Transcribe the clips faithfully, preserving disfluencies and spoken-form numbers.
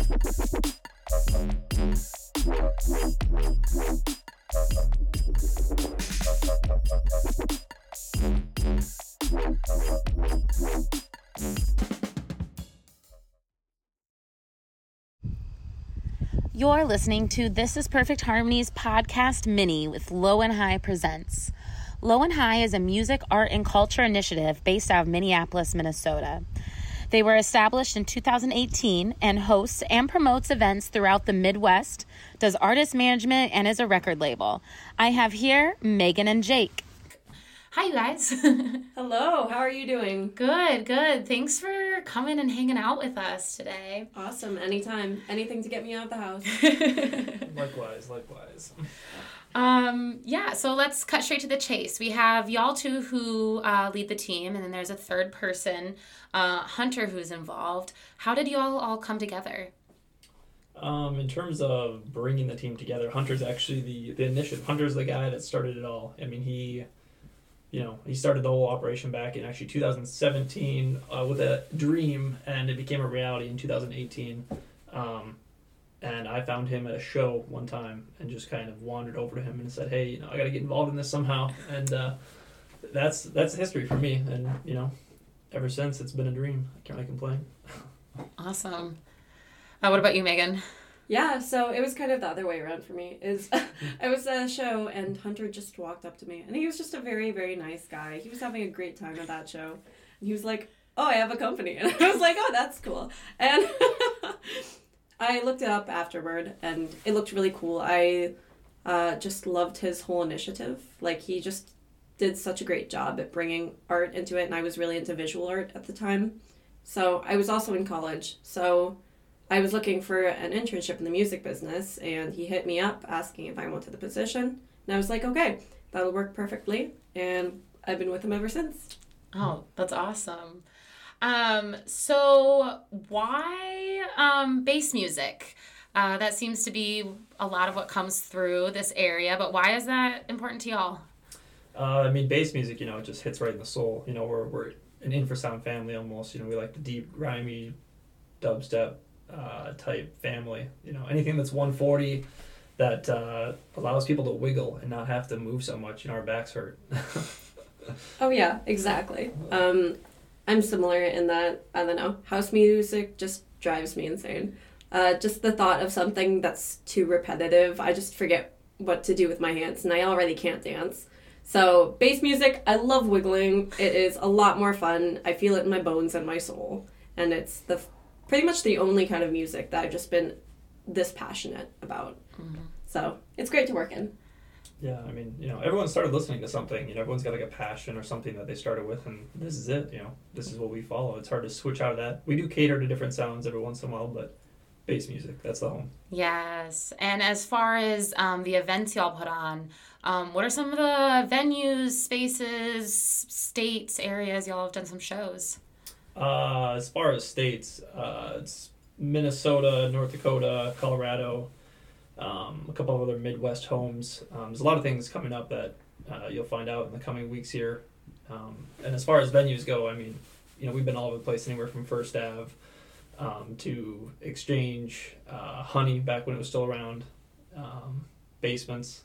You're listening to This is Perfect Harmony's podcast mini with Low and High Presents. Low and High is a music, art, and culture initiative based out of Minneapolis, Minnesota. They were established in two thousand eighteen and hosts and promotes events throughout the Midwest, does artist management, and is a record label. I have here Megan and Jake. Hi, you guys. Hello. How are you doing? Good, good. Thanks for coming and hanging out with us today. Awesome. Anytime. Anything to get me out of the house. Likewise, likewise. Um, yeah, so let's cut straight to the chase. We have y'all two who uh, lead the team, and then there's a third person, uh, Hunter, who's involved. How did y'all all come together? Um, in terms of bringing the team together, Hunter's actually the, the initiative. Hunter's the guy that started it all. I mean, he... You know, he started the whole operation back in actually two thousand seventeen uh, with a dream, and it became a reality in two thousand eighteen. Um, and I found him at a show one time and just kind of wandered over to him and said, "Hey, you know, I got to get involved in this somehow." And uh, that's that's history for me. And you know, ever since it's been a dream. I can't really complain. Awesome. Uh, what about you, Megan? Yeah, so it was kind of the other way around for me. Is I was at a show and Hunter just walked up to me and he was just a very, very nice guy. He was having a great time at that show. And he was like, "Oh, I have a company." And I was like, "Oh, that's cool." And I looked it up afterward and it looked really cool. I uh, just loved his whole initiative. Like, he just did such a great job at bringing art into it, and I was really into visual art at the time. So I was also in college, so I was looking for an internship in the music business, and he hit me up asking if I wanted the position. And I was like, okay, that'll work perfectly. And I've been with him ever since. Oh, that's awesome. Um, so why um, bass music? Uh, that seems to be a lot of what comes through this area, but why is that important to y'all? Uh, I mean, bass music, you know, it just hits right in the soul. You know, we're, we're an infrasound family almost. You know, we like the deep, grimy dubstep Uh, type family. You know, anything that's one forty that uh, allows people to wiggle and not have to move so much. You know, our backs hurt. Oh yeah, exactly. Um, I'm similar in that, I don't know, house music just drives me insane. Uh, just the thought of something that's too repetitive, I just forget what to do with my hands, and I already can't dance. So bass music, I love wiggling. It is a lot more fun. I feel it in my bones and my soul, and it's the pretty much the only kind of music that I've just been this passionate about. Mm-hmm. So it's great to work in. Yeah, I mean, you know, everyone started listening to something. You know, everyone's got like a passion or something that they started with, and this is it. You know, this is what we follow. It's hard to switch out of that. We do cater to different sounds every once in a while, but bass music, that's the home. Yes, and as far as um, the events y'all put on, um, what are some of the venues, spaces, states, areas y'all have done some shows? Uh, as far as states, uh, it's Minnesota, North Dakota, Colorado, um, a couple of other Midwest homes. Um, there's a lot of things coming up that uh, you'll find out in the coming weeks here. Um, and as far as venues go, I mean, you know, we've been all over the place, anywhere from First Ave um, to Exchange, uh, Honey, back when it was still around, um, basements,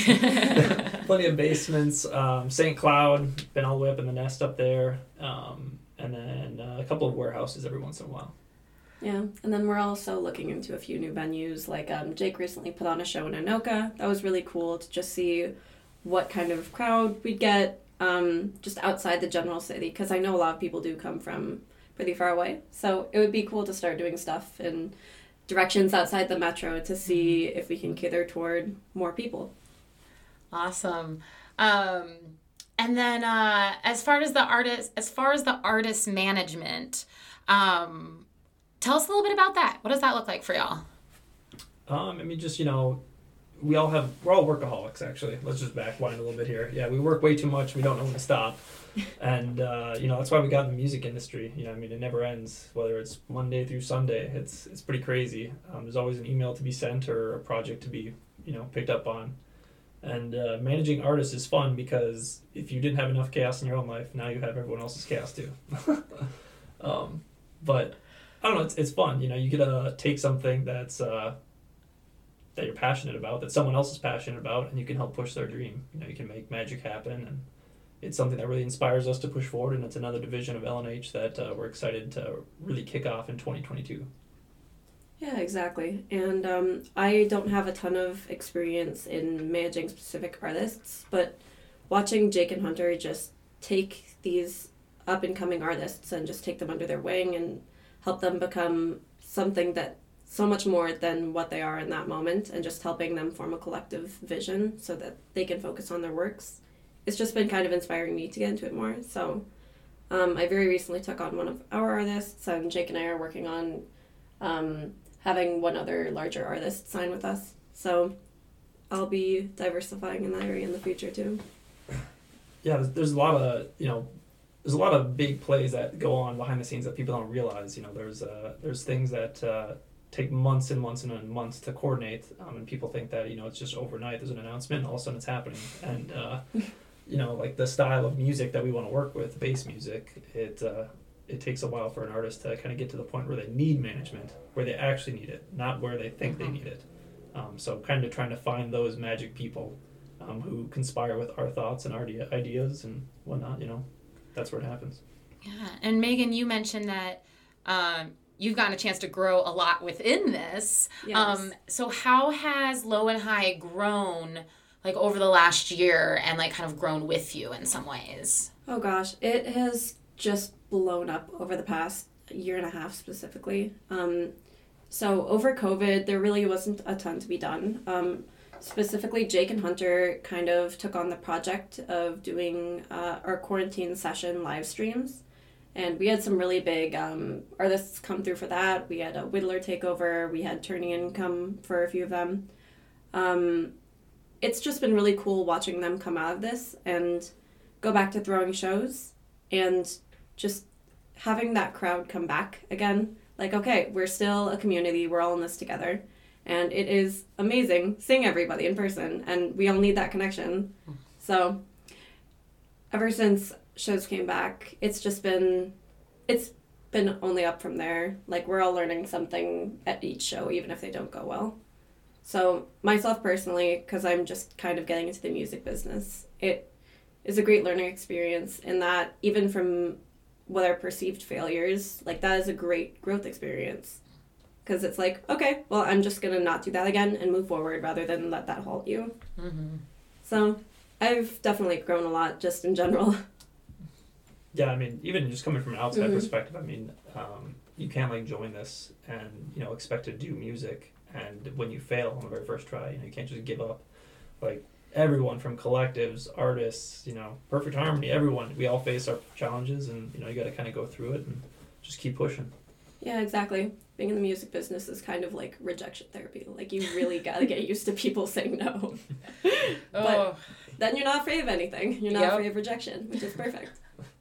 plenty of basements, um, Saint Cloud, been all the way up in the Nest up there. Um, and then uh, a couple of warehouses every once in a while. Yeah, and then we're also looking into a few new venues. Like um, Jake recently put on a show in Anoka. That was really cool to just see what kind of crowd we'd get um, just outside the general city, because I know a lot of people do come from pretty far away. So it would be cool to start doing stuff in directions outside the metro to see if we can cater toward more people. Awesome. Um... And then, uh, as far as the artist, as far as the artist management, um, tell us a little bit about that. What does that look like for y'all? Um, I mean, just, you know, we all have, we're all workaholics, actually. Let's just backwind a little bit here. Yeah, we work way too much. We don't know when to stop. And, uh, you know, that's why we got in the music industry. You know, I mean, it never ends, whether it's Monday through Sunday. It's, it's pretty crazy. Um, there's always an email to be sent or a project to be, you know, picked up on. And uh, managing artists is fun because if you didn't have enough chaos in your own life, now you have everyone else's chaos too. um, but I don't know, it's, it's fun. You know, you get to take something that's uh, that you're passionate about, that someone else is passionate about, and you can help push their dream. You know, you can make magic happen, and it's something that really inspires us to push forward, and it's another division of L N H that uh, we're excited to really kick off in twenty twenty-two. Yeah, exactly. And um, I don't have a ton of experience in managing specific artists, but watching Jake and Hunter just take these up-and-coming artists and just take them under their wing and help them become something that so much more than what they are in that moment, and just helping them form a collective vision so that they can focus on their works. It's just been kind of inspiring me to get into it more. So um, I very recently took on one of our artists, and Jake and I are working on um, having one other larger artist sign with us. So I'll be diversifying in that area in the future too. Yeah, there's, there's a lot of, you know, there's a lot of big plays that go on behind the scenes that people don't realize. You know, there's uh, there's things that uh, take months and months and months to coordinate, um, and people think that, you know, it's just overnight. There's an announcement, and all of a sudden it's happening. And uh, you know, like the style of music that we want to work with, bass music, it uh, it takes a while for an artist to kind of get to the point where they need management, where they actually need it, not where they think Mm-hmm. they need it. Um, so kind of trying to find those magic people um, who conspire with our thoughts and our idea- ideas and whatnot, you know, that's where it happens. Yeah, and Megan, you mentioned that um, you've gotten a chance to grow a lot within this. Yes. Um, so how has Low and High grown, like, over the last year, and, like, kind of grown with you in some ways? Oh gosh, it has just blown up over the past year and a half specifically. Um, so over COVID, there really wasn't a ton to be done. Um, specifically, Jake and Hunter kind of took on the project of doing uh, our quarantine session live streams. And we had some really big um, artists come through for that. We had a Whittler take over. We had Turnian come for a few of them. Um, it's just been really cool watching them come out of this and go back to throwing shows and just having that crowd come back again. Like, okay, we're still a community. We're all in this together. And it is amazing seeing everybody in person. And we all need that connection. So ever since shows came back, it's just been, it's been only up from there. Like, we're all learning something at each show, even if they don't go well. So myself personally, because I'm just kind of getting into the music business, it is a great learning experience in that even from what are perceived failures, like, that is a great growth experience. Because it's like, okay, well, I'm just going to not do that again and move forward rather than let that halt you. Mm-hmm. So I've definitely grown a lot just in general. Yeah, I mean, even just coming from an outside Mhm. perspective, I mean, um, you can't, like, join this and, you know, expect to do music, and when you fail on the very first try, you know, you can't just give up. Like, everyone from collectives, artists, you know, Perfect Harmony, everyone, we all face our challenges, and, you know, you got to kind of go through it and just keep pushing. Yeah, exactly. Being in the music business is kind of like rejection therapy. Like, you really got to get used to people saying no. But Oh, then you're not afraid of anything. You're not Yep. afraid of rejection, which is perfect.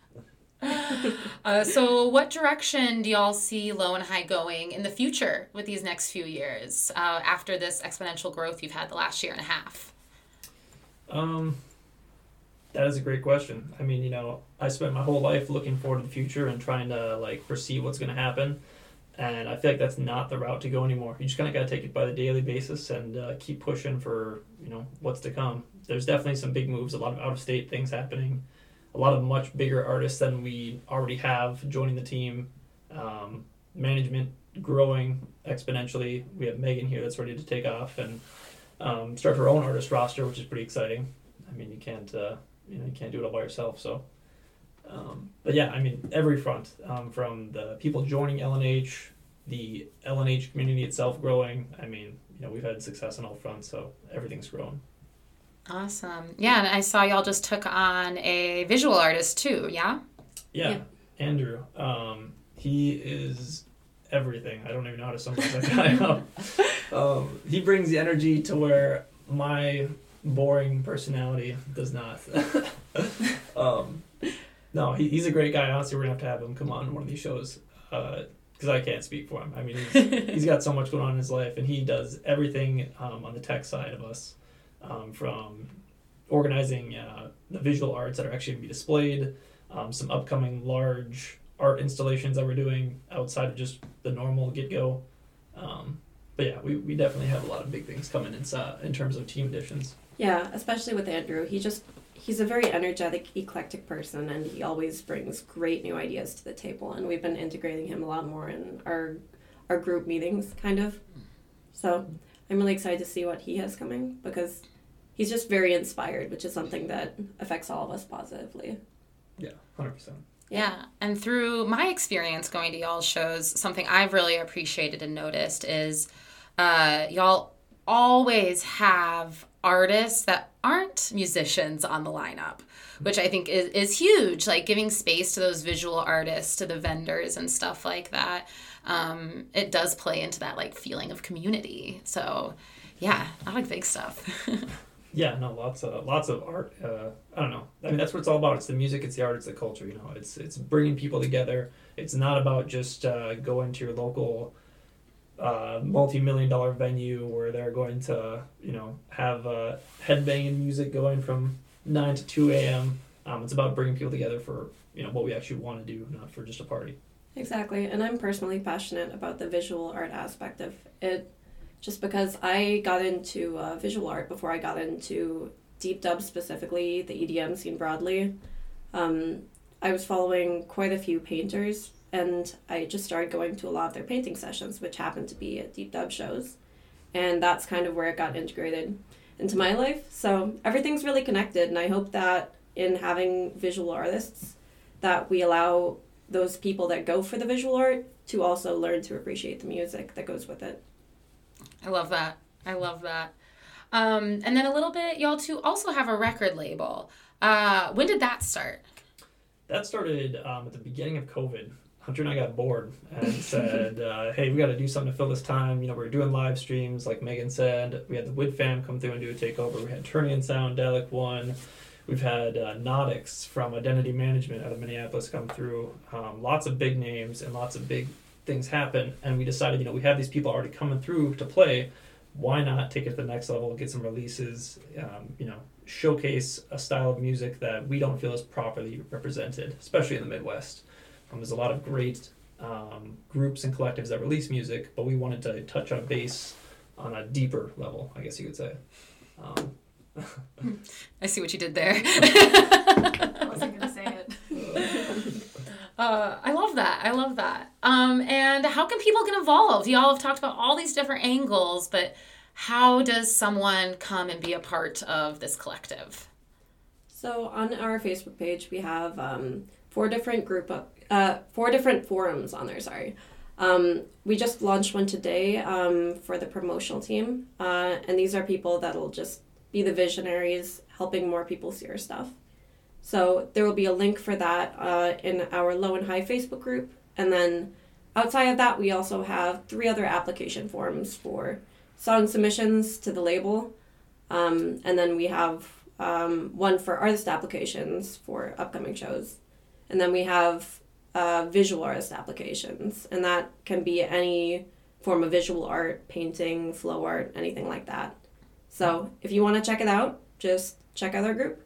uh, so what direction do y'all see Low and High going in the future with these next few years uh, after this exponential growth you've had the last year and a half? Um, that is a great question. I mean, you know, I spent my whole life looking forward to the future and trying to, like, foresee what's going to happen. And I feel like that's not the route to go anymore. You just kind of got to take it by the daily basis and uh, keep pushing for, you know, what's to come. There's definitely some big moves, a lot of out-of-state things happening, a lot of much bigger artists than we already have joining the team, um, management growing exponentially. We have Megan here that's ready to take off and um, start her own artist roster, which is pretty exciting. I mean, you can't, uh, you know, you can't do it all by yourself, so... Um, but yeah, I mean, every front, um, from the people joining L N H, the L N H community itself growing. I mean, you know, we've had success on all fronts, so everything's grown. Awesome. Yeah, and I saw y'all just took on a visual artist too, yeah? Yeah, Yeah. Andrew, um, he is everything. I don't even know how to summarize that guy up. Um, he brings the energy to where my boring personality does not. um, No, he, he's a great guy. Honestly, we're going to have to have him come on one of these shows because uh, I can't speak for him. I mean, he's, he's got so much going on in his life, and he does everything um, on the tech side of us, um, from organizing uh, the visual arts that are actually going to be displayed, um, some upcoming large art installations that we're doing outside of just the normal get-go. Um, but yeah, we, we definitely have a lot of big things coming in, uh, in terms of team additions. Yeah, especially with Andrew. He just, he's a very energetic, eclectic person, and he always brings great new ideas to the table. And we've been integrating him a lot more in our our group meetings, kind of. So I'm really excited to see what he has coming, because he's just very inspired, which is something that affects all of us positively. Yeah, one hundred percent. Yeah, and through my experience going to y'all's shows, something I've really appreciated and noticed is uh, y'all always have artists that aren't musicians on the lineup, which I think is, is huge, like giving space to those visual artists, to the vendors and stuff like that. Um, it does play into that like feeling of community. So yeah, I like big stuff. Yeah, no, lots of lots of art. Uh, I don't know. I mean, that's what it's all about. It's the music, it's the art, it's the culture. You know, it's it's bringing people together. It's not about just uh, going to your local uh, multi-million dollar venue where they're going to, you know, have uh, headbanging music going from nine to two a.m. Um, it's about bringing people together for, you know, what we actually want to do, not for just a party. Exactly, and I'm personally passionate about the visual art aspect of it, just because I got into uh, visual art before I got into deep dub, specifically the E D M scene broadly. Um, I was following quite a few painters, and I just started going to a lot of their painting sessions, which happened to be at deep dub shows, and that's kind of where it got integrated into my life. So everything's really connected, and I hope that in having visual artists, that we allow those people that go for the visual art to also learn to appreciate the music that goes with it. I love that. I love that. Um, and then a little bit, y'all two also have a record label. Uh, when did that start? That started um, at the beginning of COVID. Hunter and I got bored and said, uh, hey, we got to do something to fill this time. You know, we were doing live streams, like Megan said. We had the Wood fam come through and do a takeover. We had Turnian Sound, Dalek One. We've had uh, Nautix from Identity Management out of Minneapolis come through. Um, lots of big names and lots of big things happen. And we decided, you know, we have these people already coming through to play. Why not take it to the next level, get some releases, um, you know, showcase a style of music that we don't feel is properly represented, especially in the Midwest. Um, there's a lot of great um, groups and collectives that release music, but we wanted to touch on bass on a deeper level, I guess you could say. Um, I see what you did there. I wasn't going to say it. Uh, I love that. I love that. Um, and how can people get involved? Y'all have talked about all these different angles, but how does someone come and be a part of this collective? So on our Facebook page, we have um, four different group of, uh, four different forums on there. Sorry, um, we just launched one today um, for the promotional team, uh, and these are people that'll just be the visionaries, helping more people see our stuff. So there will be a link for that uh, in our Low and High Facebook group. And then outside of that, we also have three other application forms for song submissions to the label. Um, and then we have um, one for artist applications for upcoming shows. And then we have uh, visual artist applications. And that can be any form of visual art, painting, flow art, anything like that. So if you want to check it out, just check out our group.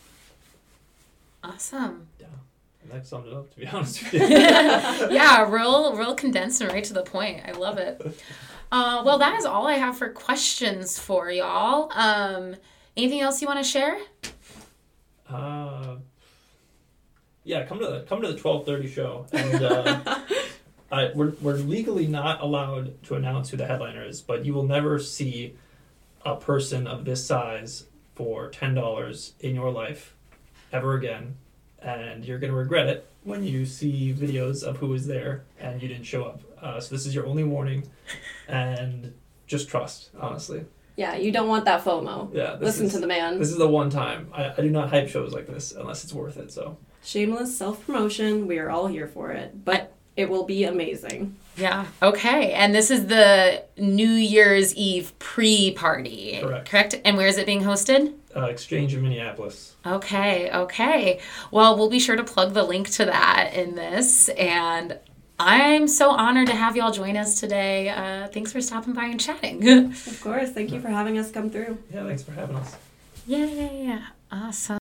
Awesome. yeah, and that summed it up, to be honest with you. Yeah, real, real condensed and right to the point. I love it. Uh, well, that is all I have for questions for y'all. Um, anything else you want to share? Uh, yeah, come to the come to the twelve thirty show, and uh, I, we're we're legally not allowed to announce who the headliner is, but you will never see a person of this size for ten dollars in your life ever again, and you're gonna regret it when you see videos of who was there and you didn't show up. Uh, so this is your only warning, and just trust, honestly. Yeah, you don't want that FOMO. Yeah, this Listen is, to the man. This is the one time I, I do not hype shows like this unless it's worth it. So Shameless self-promotion. We are all here for it, but it will be amazing. Yeah. Okay. And this is the New Year's Eve pre-party. Correct. Correct? And where is it being hosted? uh, Exchange in Minneapolis. Okay. Okay. Well, we'll be sure to plug the link to that in this. And I'm so honored to have y'all join us today. Uh, thanks for stopping by and chatting. Of course. Thank you for having us come through. Yeah, thanks for having us. Yeah. Awesome.